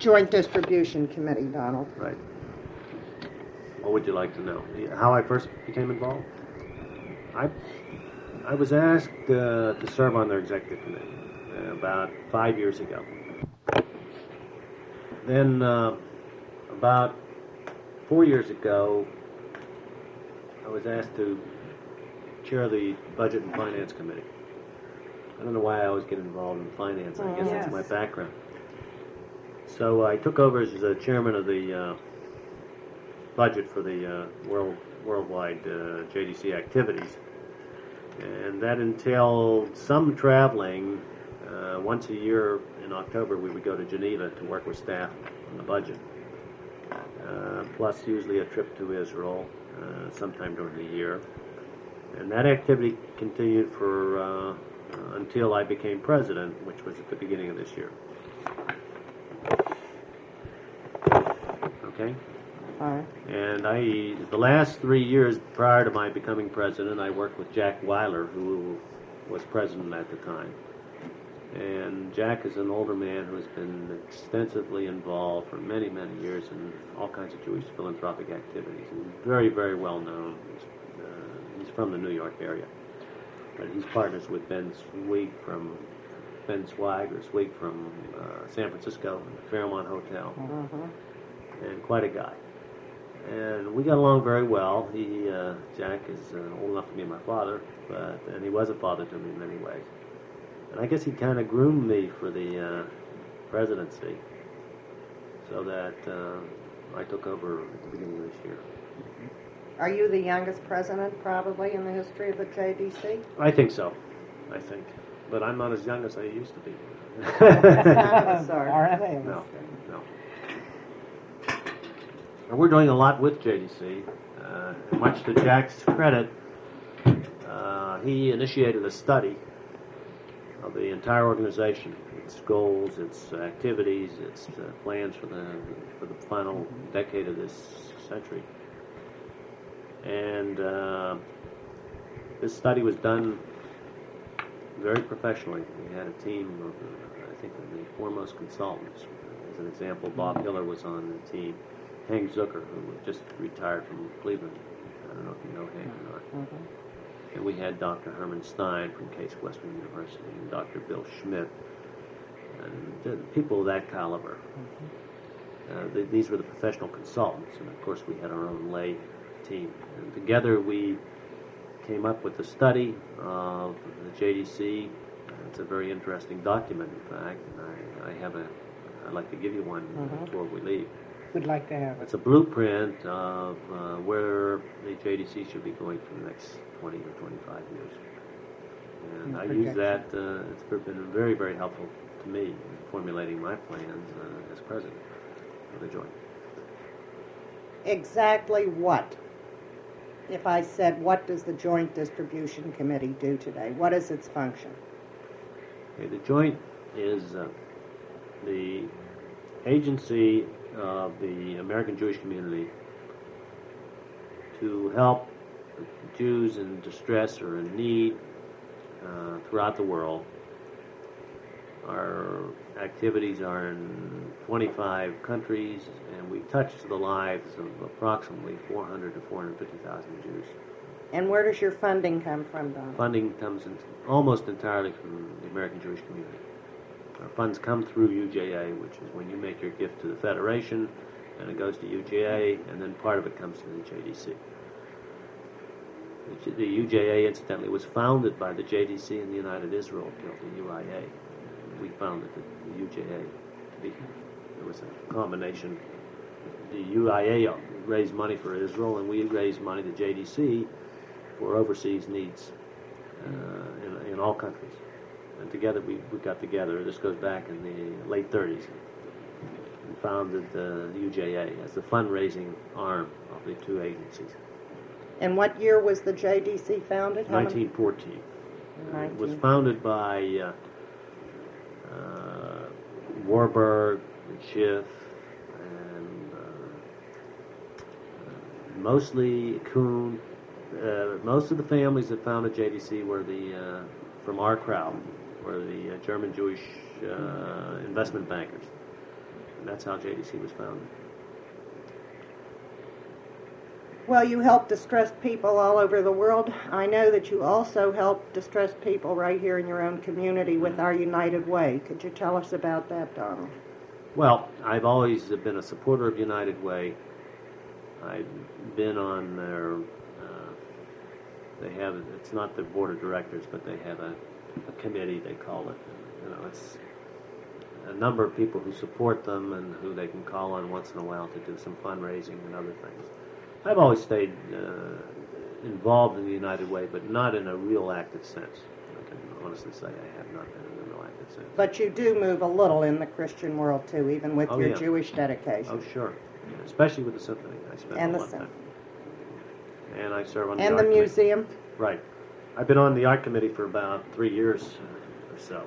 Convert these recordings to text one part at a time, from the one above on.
Joint Distribution Committee, Donald. Right. What would you like to know? How I first became involved? I was asked to serve on their executive committee about 5 years ago. Then about 4 years ago, I was asked to chair the Budget and Finance Committee. I don't know why I always get involved in finance. I guess that's my background. So I took over as the chairman of the budget for the worldwide JDC activities. And that entailed some traveling. Once a year in October, we would go to Geneva to work with staff on the budget. Plus usually a trip to Israel sometime during the year. And that activity continued for until I became president, which was at the beginning of this year. Okay? All right. And the last 3 years prior to my becoming president, I worked with Jack Weiler, who was president at the time. And Jack is an older man who has been extensively involved for many, many years in all kinds of Jewish philanthropic activities. And very, very well known. He's from the New York area. But he's partners with Ben Swig from San Francisco, the Fairmont Hotel. Mm-hmm. And quite a guy. And we got along very well. Jack is old enough to be my father, and he was a father to me in many ways. And I guess he kind of groomed me for the presidency, so that I took over at the beginning of this year. Are you the youngest president, probably, in the history of the JDC? I think so. But I'm not as young as I used to be. Sorry. No. And we're doing a lot with JDC. Much to Jack's credit, he initiated a study of the entire organization, its goals, its activities, its plans for the final decade of this century. And this study was done very professionally. We had a team of, I think, the foremost consultants. As an example, Bob Hiller was on the team. Hank Zucker, who just retired from Cleveland. I don't know if you know Hank or not. Mm-hmm. And we had Dr. Herman Stein from Case Western University and Dr. Bill Schmidt, and people of that caliber. Mm-hmm. These were the professional consultants, and of course we had our own lay team. And together we came up with a study of the JDC. It's a very interesting document, in fact, and I'd like to give you one before we leave. We'd like to have it. It's a blueprint of where the JDC should be going for the next 20 or 25 years. And I use that, it's been very, very helpful to me in formulating my plans as president of the Joint. Exactly what? If I said, what does the Joint Distribution Committee do today? What is its function? Okay, the Joint is the agency of the American Jewish community to help Jews in distress or in need throughout the world. Our activities are in 25 countries, and we touch the lives of approximately 400 to 450,000 Jews. And where does your funding come from, Don? Funding comes almost entirely from the American Jewish community. Our funds come through UJA, which is when you make your gift to the Federation, and it goes to UJA, and then part of it comes to the JDC. The UJA, incidentally, was founded by the JDC and the United Israel Guild, the UIA. We founded the UJA. There was a combination. The UIA raised money for Israel, and we raised money to JDC for overseas needs in all countries. And together we got together. This goes back in the late 30s, and founded the UJA as the fundraising arm of the two agencies. And what year was the JDC founded? 1914. It was founded by Warburg and Schiff, and mostly Kuhn. Most of the families that founded JDC were from our crowd, were the German Jewish investment bankers. And that's how JDC was founded. Well, you help distressed people all over the world. I know that you also help distressed people right here in your own community with our United Way. Could you tell us about that, Donald? Well, I've always been a supporter of United Way. I've been on their, they have, it's not the board of directors, but they have a committee, they call it. It's a number of people who support them and who they can call on once in a while to do some fundraising and other things. I've always stayed involved in the United Way, but not in a real active sense. I can honestly say I have not been in a real active sense. But you do move a little in the Christian world, too, even with your yeah. Jewish dedication. Oh, sure. Especially with the symphony. I spend And a the lot of time. symphony. And I serve on the And art the committee. museum. Right. I've been on the art committee for about 3 years or so.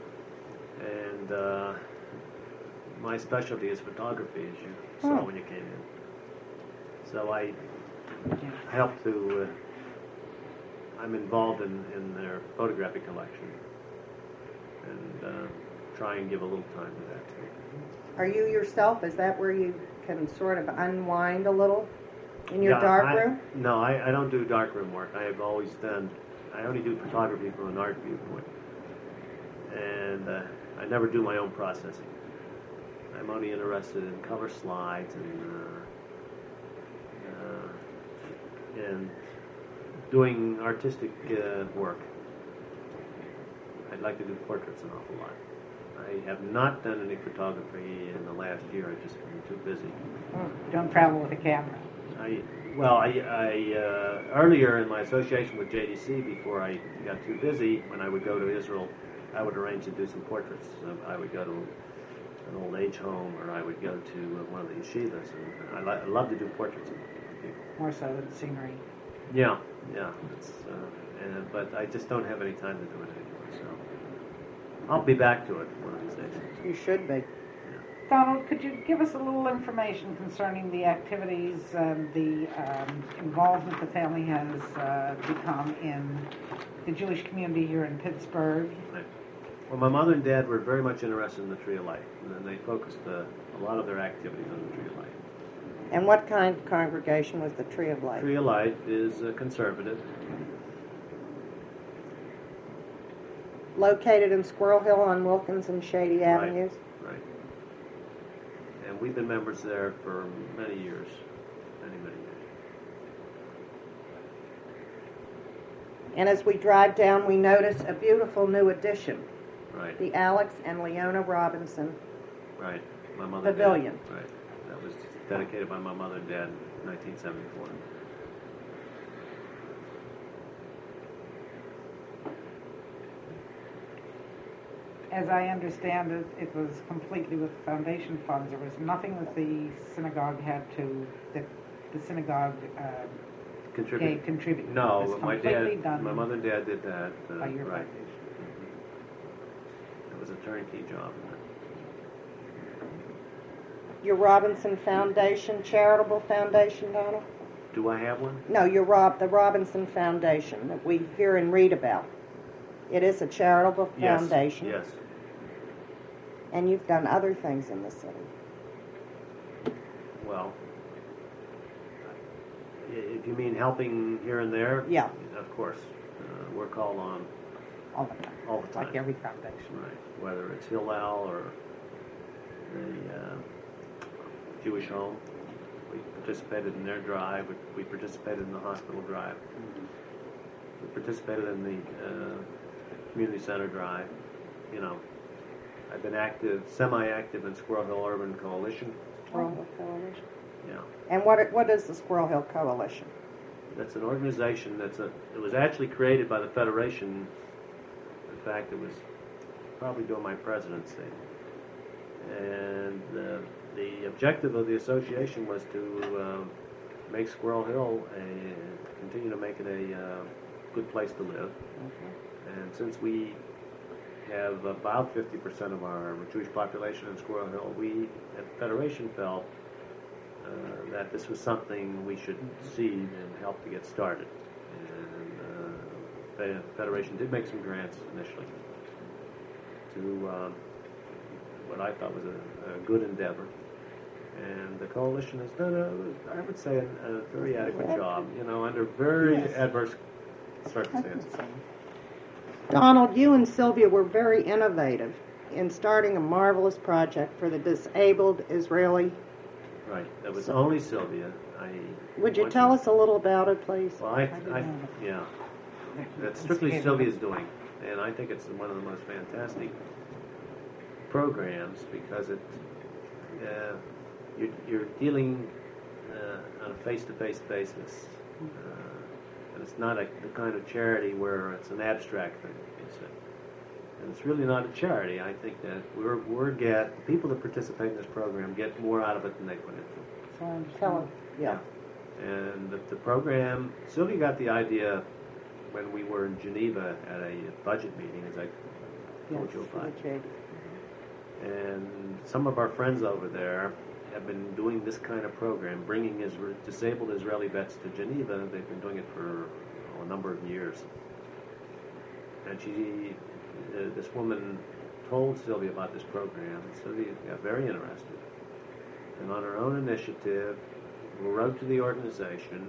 And my specialty is photography, as you saw when you came in. So I help to, I'm involved in their photographic collection and try and give a little time to that too. Are you yourself, is that where you can sort of unwind a little in your darkroom? No, I don't do darkroom work. I have always done, I only do photography from an art viewpoint. And I never do my own processing. I'm only interested in cover slides and doing artistic work. I'd like to do portraits an awful lot. I have not done any photography in the last year. I've just been too busy. Don't travel with a camera. I earlier in my association with JDC, before I got too busy, when I would go to Israel, I would arrange to do some portraits. I would go to an old age home, or I would go to one of the yeshivas, and I love to do portraits of people. More so than scenery. Yeah. It's, but I just don't have any time to do it anymore. So I'll be back to it one of these days. You should be. Donald, could you give us a little information concerning the activities and the involvement the family has become in the Jewish community here in Pittsburgh? Right. Well, my mother and dad were very much interested in the Tree of Life, and they focused a lot of their activities on the Tree of Life. And what kind of congregation was the Tree of Life? Tree of Life is conservative. Located in Squirrel Hill on Wilkins and Shady Avenues? Right. And we've been members there for many years. Many years. And as we drive down, we notice a beautiful new addition. Right. The Alex and Leona Robinson Right. My mother and Pavilion. Dad. Right. That was dedicated by my mother and dad in 1974. As I understand it, it was completely with foundation funds. There was nothing that the synagogue that the synagogue Contribute. contributed. No, It was my completely dad, done my mother and dad did that. by your right. foundation. It was a turnkey job. Your Robinson Foundation, charitable foundation, Donald? Do I have one? No, the Robinson Foundation that we hear and read about. It is a charitable foundation. Yes. And you've done other things in the city. Well, if you mean helping here and there, Yeah. of course. We're called on All the time. all the time. Like every foundation. Right. Whether it's Hillel or the Jewish Home, we participated in their drive. We participated in the hospital drive. We participated in the community center drive. I've been semi-active in Squirrel Hill Urban Coalition. Squirrel Hill Coalition. Yeah. And what is the Squirrel Hill Coalition? That's an organization it was actually created by the Federation. In fact, it was probably during my presidency. And the objective of the association was to make Squirrel Hill continue to make it a good place to live. Okay. And since we have about 50% of our Jewish population in Squirrel Hill, we at the Federation felt that this was something we should seed and help to get started. And the Federation did make some grants initially to what I thought was a good endeavor. And the coalition has done, I would say, a very adequate job, under very adverse circumstances. Donald, you and Sylvia were very innovative in starting a marvelous project for the disabled Israeli. Right. That was only Sylvia. Would you tell us a little about it, please? Well, yeah. That's strictly Sylvia's doing, and I think it's one of the most fantastic programs because you're dealing on a face-to-face basis, and it's not the kind of charity where it's an abstract thing. And it's really not a charity. I think that the people that participate in this program get more out of it than they put into it. Tell them. Yeah. And the program, Sylvia got the idea when we were in Geneva at a budget meeting, as I told you about. And some of our friends over there have been doing this kind of program, bringing disabled Israeli vets to Geneva. They've been doing it for a number of years. And this woman told Sylvia about this program, and Sylvia got very interested. And on her own initiative, wrote to the organization,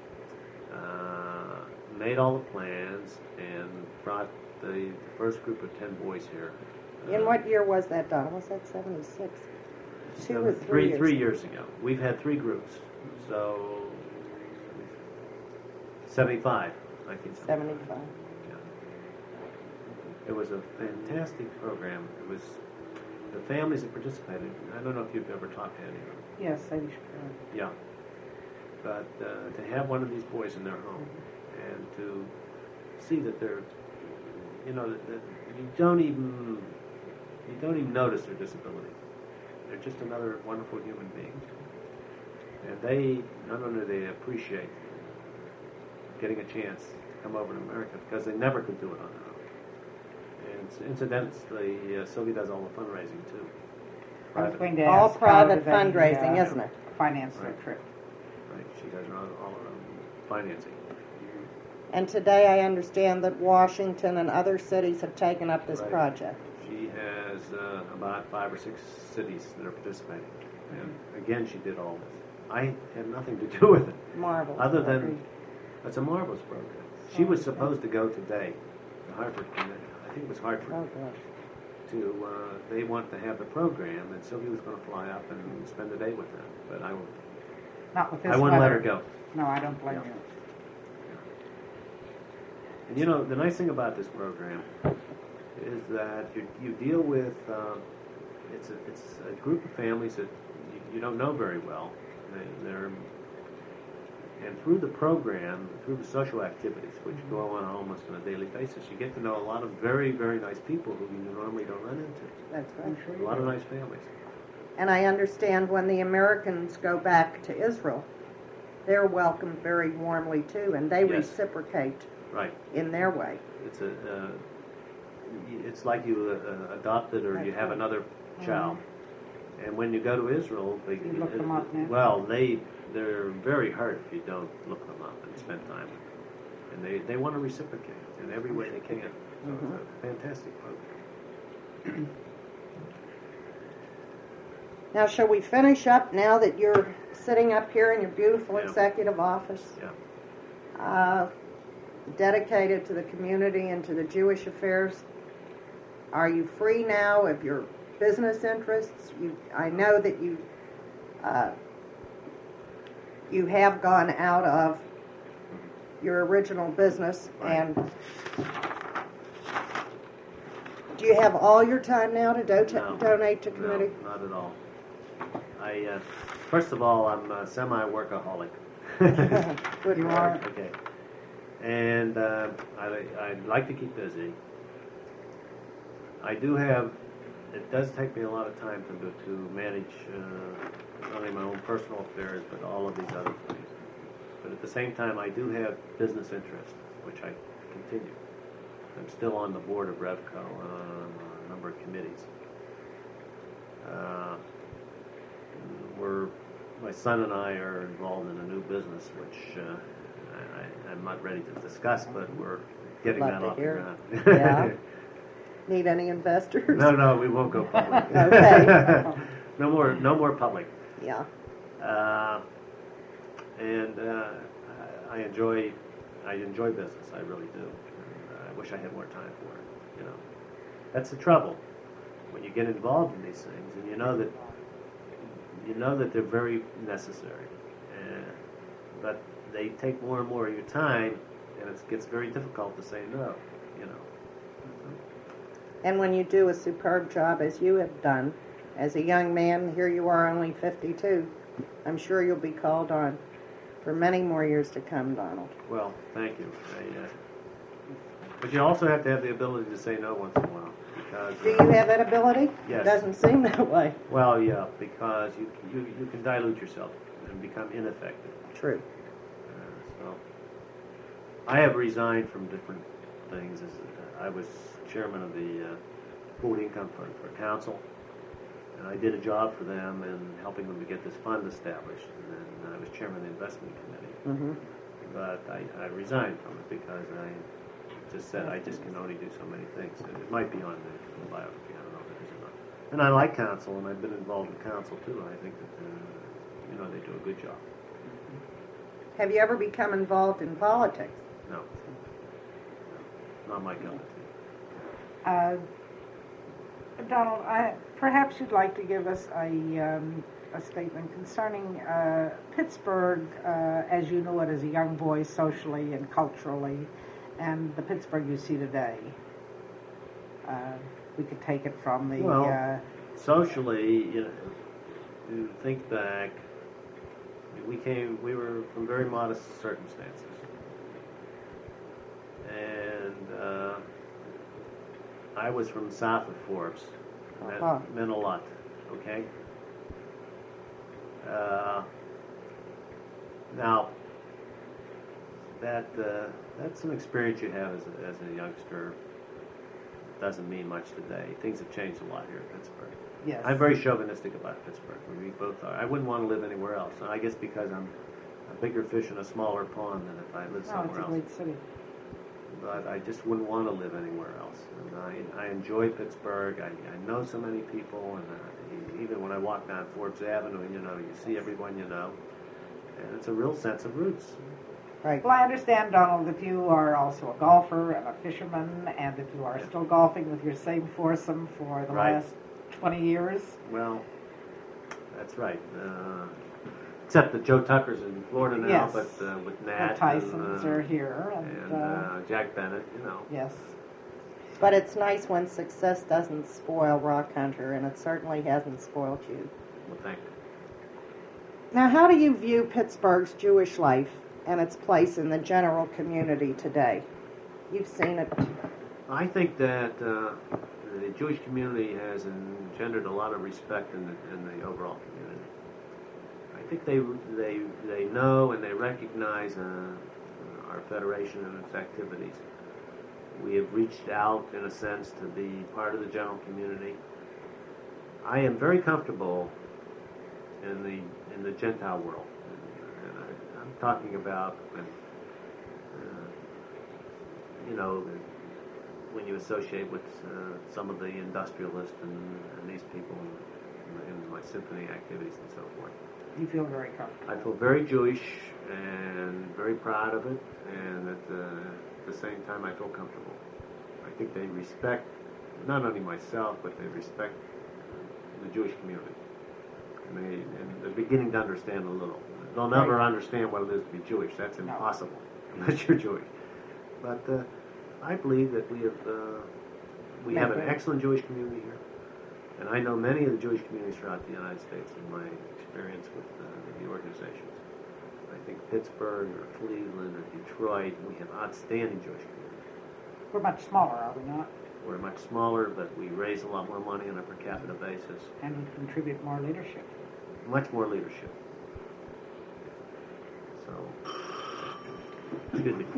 made all the plans, and brought the first group of 10 boys here. In what year was that, Don? Was that 76? 2 or 3 years? 3 years ago. We've had 3 groups, so 75, I think. 75. It was a fantastic program. It was the families that participated. I don't know if you've ever talked to any of them. Yes, I should. Yeah. But to have one of these boys in their home and to see that they're, that you don't even notice their disability. They're just another wonderful human being. And they, not only they appreciate getting a chance to come over to America because they never could do it on their own. And incidentally, Sylvia does all the fundraising too. I was going to all ask private fundraising, isn't it? Finance the trip. Right, she does all her own financing. And today I understand that Washington and other cities have taken up this project. She has about 5 or 6 cities that are participating. And again, she did all this. I had nothing to do with it. Marvelous. Other than, it's a marvelous program. She was supposed to go today to Hartford, I think it was Hartford. Oh, gosh. They want to have the program, and Sylvia was going to fly up and spend the day with them. But not with this I wouldn't let her go. No, I don't blame you. And the nice thing about this program is that you deal with it's a group of families that you don't know very well. And through the program, through the social activities, which go on almost on a daily basis, you get to know a lot of very, very nice people who you normally don't run into. That's right. A lot of nice families. And I understand when the Americans go back to Israel, they're welcomed very warmly too, and they reciprocate in their way. It's like you adopted or you have another child. And when you go to Israel, you look them up now. Well, they're very hurt if you don't look them up and spend time with them. And they want to reciprocate in every way they can. So it's a fantastic program. Now, shall we finish up now that you're sitting up here in your beautiful executive office? Yeah. Dedicated to the community and to the Jewish affairs. Are you free now of your business interests? I know that you have gone out of your original business, and do you have all your time now to donate to community? No, not at all. First of all, I'm a semi-workaholic. Good. You are? Okay. And I like to keep busy. It does take me a lot of time to manage not only my own personal affairs, but all of these other things. But at the same time, I do have business interests, which I continue. I'm still on the board of Revco on a number of committees. My son and I are involved in a new business, which I'm not ready to discuss, but we're getting that off the ground. Yeah. Need any investors? No, we won't go public. Okay. No more public. Yeah. And I enjoy business. I really do. And I wish I had more time for it. You know, that's the trouble when you get involved in these things, and you know that they're very necessary, but they take more and more of your time, and it gets very difficult to say no. You know. And when you do a superb job as you have done, as a young man, here you are only 52, I'm sure you'll be called on for many more years to come, Donald. Well, thank you. But you also have to have the ability to say no once in a while. Because, Do you have that ability? Yes. It doesn't seem that way. Well, yeah, because you can dilute yourself and become ineffective. True. So I have resigned from different things. I was chairman of the Pooled Income Fund for council, and I did a job for them in helping them to get this fund established. And then I was chairman of the investment committee. Mm-hmm. But I resigned from it because I just said I just can only do so many things. And it might be on the biography. I don't know if it is or not. And I like council, and I've been involved in council too. I think that they do a good job. Have you ever become involved in politics? No, not my cup of tea. Donald, perhaps you'd like to give us a statement concerning Pittsburgh as you know it as a young boy, socially and culturally, and the Pittsburgh you see today. We could take it from the... Well, socially, to think back, we were from very modest circumstances. And I was from south of Forbes. And that meant a lot, okay? Now, that's an experience you have as a youngster. It doesn't mean much today. Things have changed a lot here in Pittsburgh. Yes. I'm very chauvinistic about Pittsburgh. We both are. I wouldn't want to live anywhere else. And I guess because I'm a bigger fish in a smaller pond than if I lived somewhere else. It's a great city. But I just wouldn't want to live anywhere else. And I enjoy Pittsburgh. I know so many people, and even when I walk down Forbes Avenue, you see everyone you know, and it's a real sense of roots. Right. Well, I understand, Donald, that you are also a golfer and a fisherman, and that you are still golfing with your same foursome for the Right. last 20 years. Well, that's right. Except that Joe Tucker's in Florida now, Yes. but with The Nat Tysons and, are here. and Jack Bennett, Yes. But it's nice when success doesn't spoil Rock Hunter, and it certainly hasn't spoiled you. Well, thank you. Now, how do you view Pittsburgh's Jewish life and its place in the general community today? You've seen it. I think that the Jewish community has engendered a lot of respect in the overall community. I think they know and they recognize our federation and its activities. We have reached out, in a sense, to be part of the general community. I am very comfortable in the Gentile world, and I'm talking about when you associate with some of the industrialists and these people in my symphony activities and so forth. You feel very comfortable. I feel very Jewish and very proud of it, and at the same time I feel comfortable. I think they respect not only myself, but they respect the Jewish community. And they're beginning to understand a little. They'll never understand what it is to be Jewish. That's impossible unless you're Jewish. But I believe that we have an excellent Jewish community here. And I know many of the Jewish communities throughout the United States in my experience with the organizations. I think Pittsburgh or Cleveland or Detroit, we have outstanding Jewish communities. We're much smaller, are we not? We're much smaller, but we raise a lot more money on a per capita basis. And we contribute more leadership. Much more leadership. So, excuse me.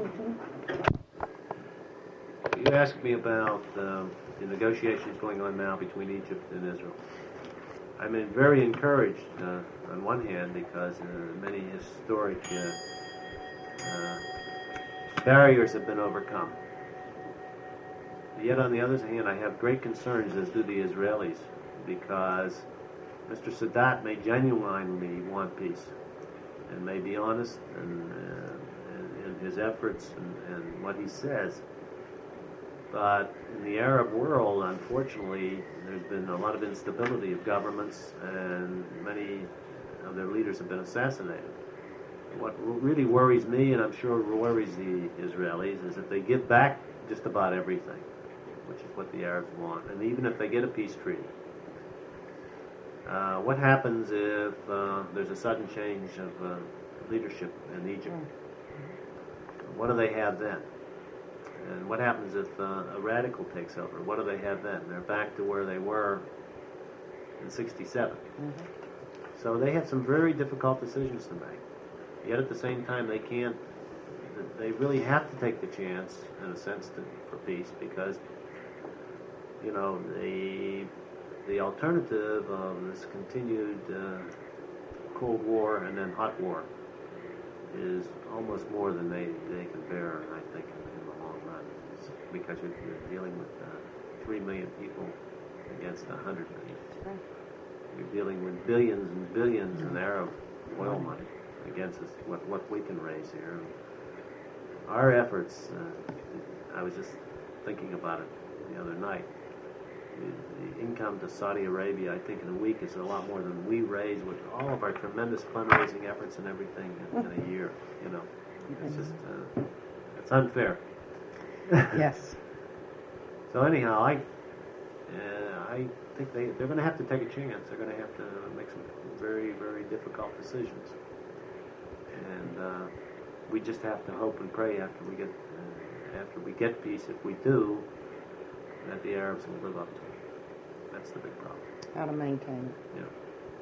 You asked me about the negotiations going on now between Egypt and Israel. I'm very encouraged on one hand because many historic barriers have been overcome. Yet on the other hand, I have great concerns, as do the Israelis, because Mr. Sadat may genuinely want peace and may be honest in his efforts and what he says. But in the Arab world, unfortunately, there's been a lot of instability of governments, and many of their leaders have been assassinated. What really worries me, and I'm sure worries the Israelis, is that they give back just about everything, which is what the Arabs want, and even if they get a peace treaty. What happens if there's a sudden change of leadership in Egypt? What do they have then? And what happens if a radical takes over? What do they have then? They're back to where they were in '67. So they have some very difficult decisions to make. Yet at the same time, they really have to take the chance, in a sense, for peace, because, you know, the alternative of this continued Cold War and then hot war is almost more than they can bear, I think, in the long run. It's because you're dealing with 3 million people against 100 million. Right. You're dealing with billions and billions in Arab oil money against us, what we can raise here. Our efforts, I was just thinking about it the other night. The income to Saudi Arabia, I think, in a week is a lot more than we raise with all of our tremendous fundraising efforts and everything in a year. You know, it's just it's unfair. Yes. So anyhow, I think they're going to have to take a chance. They're going to have to make some very, very difficult decisions, and we just have to hope and pray after we get peace, if we do, that the Arabs will live up to it. That's the big problem. How to maintain it. Yeah.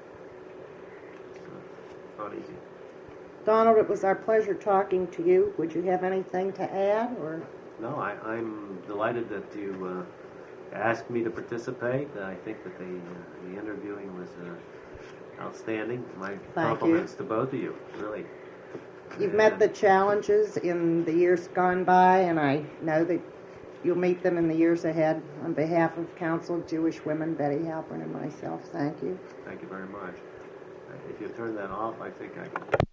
So, not easy. Donald, it was our pleasure talking to you. Would you have anything to add, or? No, I'm delighted that you asked me to participate. I think that the interviewing was outstanding. My compliments to both of you, really. You've met the challenges in the years gone by, and I know that you'll meet them in the years ahead. On behalf of Council of Jewish Women, Betty Halpern, and myself, thank you. Thank you very much. If you turn that off, I think I can...